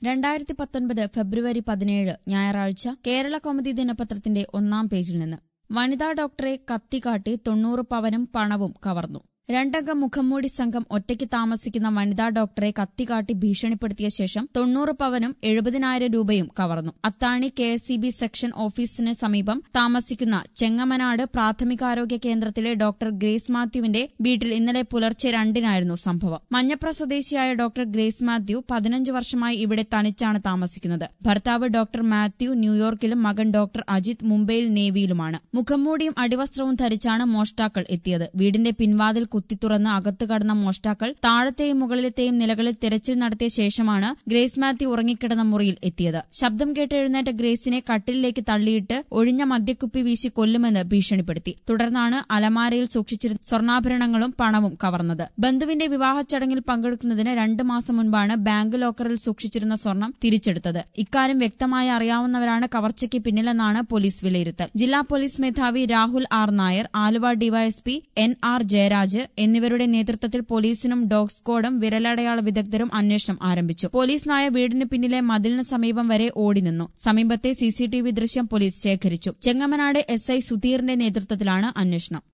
2019 ഫെബ്രുവരി 17 ഞായറാഴ്ച കേരള കൗമുദി ദിനപത്രത്തിന്റെ ഒന്നാം പേജിൽ നിന്ന് വനിതാ ഡോക്ടറെ കത്തിക്കാട്ടി 90 പവനും പണവും കവർന്നു. രണ്ടംഗ മുഖംമൂടി സംഘം ഒറ്റയ്ക്ക് താമസിക്കുന്ന വനിതാ ഡോക്ടറെ കത്തിക്കാട്ടി ഭീഷണിപ്പെടുത്തിയ ശേഷം 90 പവനും 70,000 രൂപയും കവർന്നു. അത്താണി KSEB സെക്ഷൻ ഓഫീസിന് സമീപം താമസിക്കുന്ന ചെങ്ങമനാട് പ്രാഥമികാരോഗ്യ കേന്ദ്രത്തിലെ ഡോക്ടർ ഗ്രേസ് മാത്യുവിന്റെ വീട്ടിൽ ഇന്നലെ പുലർച്ചെ 2-നായിരുന്നു സംഭവം. മഞ്ഞപ്ര സ്വദേശിയായ ഡോക്ടർ ഗ്രേസ് മാത്യു 15 വർഷമായി ഇവിടെ തനിച്ചാണ് താമസിക്കുന്നത്. ഭർത്താവ് ഡോക്ടർ മാത്യു ന്യൂയോർക്കിലും മകൻ ഡോക്ടർ അജിത് മുംബൈയിൽ നേവിയിലുമാണ്. മുഖംമൂടിയും അടിവസ്ത്രവും ധരിച്ചാണ് മോഷ്ടാക്കൾ എത്തിയത്. വീടിന്റെ പിൻവാതിൽ കുത്തിത്തുറന്ന് അകത്ത് കടന്ന മോഷ്ടാക്കൾ താഴത്തെയും മുകളിലത്തെയും നിലകളിൽ തിരച്ചിൽ നടത്തിയ ശേഷമാണ് ഗ്രേസ് മാത്യു ഉറങ്ങിക്കിടന്ന മുറിയിൽ എത്തിയത്. ശബ്ദം കേട്ട് എഴുന്നേറ്റ ഗ്രേസിനെ കട്ടിലിലേക്ക് തള്ളിയിട്ട് ഒഴിഞ്ഞ മദ്യക്കുപ്പി വീശി കൊല്ലുമെന്ന് ഭീഷണിപ്പെടുത്തി. തുടർന്നാണ് അലമാരയിൽ സൂക്ഷിച്ചിരുന്ന സ്വർണ്ണാഭരണങ്ങളും പണവും കവർന്നത്. ബന്ധുവിന്റെ വിവാഹ ചടങ്ങിൽ പങ്കെടുക്കുന്നതിന് 2 മാസം മുൻപാണ് ബാങ്ക് ലോക്കറിൽ സൂക്ഷിച്ചിരുന്ന സ്വർണം തിരിച്ചെടുത്തത്. ഇക്കാര്യം വ്യക്തമായി അറിയാവുന്നവരാണ് കവർച്ചയ്ക്ക് പിന്നിലെന്നാണ് പോലീസ് വിലയിരുത്തൽ. ജില്ലാ പോലീസ് മേധാവി Rahul R Nair, Aluva DYSP NR Jayaraj എന്നിവരുടെ നേതൃത്വത്തിൽ പോലീസിനും ഡോഗ് സ്ക്വാഡും വിരലടയാള വിദഗ്ധരും അന്വേഷണം ആരംഭിച്ചു. പോലീസ് നായ വീടിന് പിന്നിലെ മതിലിന് സമീപം വരെ ഓടി നിന്നു. സമീപത്തെ CCTV ദൃശ്യം പോലീസ് ശേഖരിച്ചു. ചെങ്ങമനാട് SI സുധീറിന്റെ നേതൃത്വത്തിലാണ് അന്വേഷണം.